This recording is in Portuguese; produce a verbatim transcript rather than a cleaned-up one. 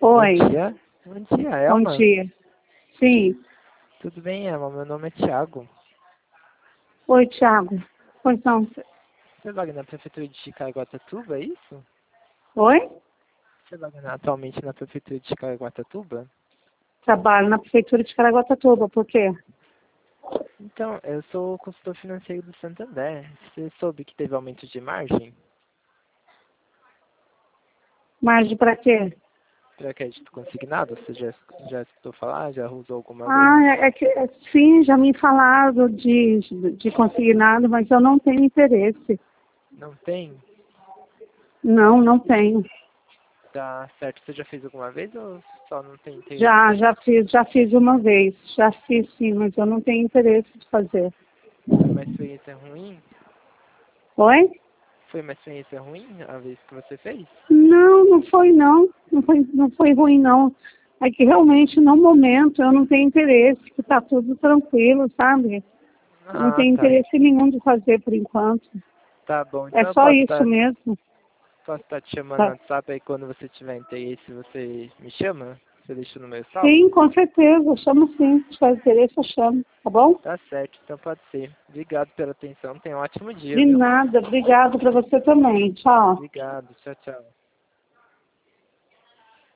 Oi. Bom dia. Bom dia, Bom Elma. dia. Sim. Tudo bem, Elma? Meu nome é Thiago. Oi, Thiago. Pois não. Você trabalha na prefeitura de Caraguatatuba, é isso? Oi? Você trabalha atualmente na prefeitura de Caraguatatuba? Trabalho na prefeitura de Caraguatatuba. Por quê? Então, eu sou consultor financeiro do Santander. Você soube que teve aumento de margem Margem para quê? para crédito consignado? Você já, já escutou falar? Já usou alguma vez? Ah, é, é que é, sim, já me falaram de, de consignado, mas eu não tenho interesse. Não tem? Não, não tenho. Tá certo. Você já fez alguma vez ou só não tem interesse? Já, já fiz, já fiz uma vez. Já fiz sim, mas eu não tenho interesse de fazer. Foi uma experiência ruim? Oi? Foi uma experiência ruim a vez que você fez? Não, não foi não. Não foi, não foi ruim não. É que realmente no momento eu não tenho interesse, que está tudo tranquilo, sabe? Não Ah, tenho tá. interesse nenhum de fazer por enquanto. Tá bom. É Então eu só posso isso estar, mesmo. posso estar te chamando no Tá. WhatsApp aí quando você tiver interesse, você me chama? Você deixa no meu salvo? Sim, com certeza. Eu chamo sim. Se tiver interesse, eu chamo. Tá bom? Tá certo, então pode ser. Obrigado pela atenção. Tenha um ótimo dia, De viu? nada. Obrigada para você também. Tchau. Obrigado. Tchau, tchau.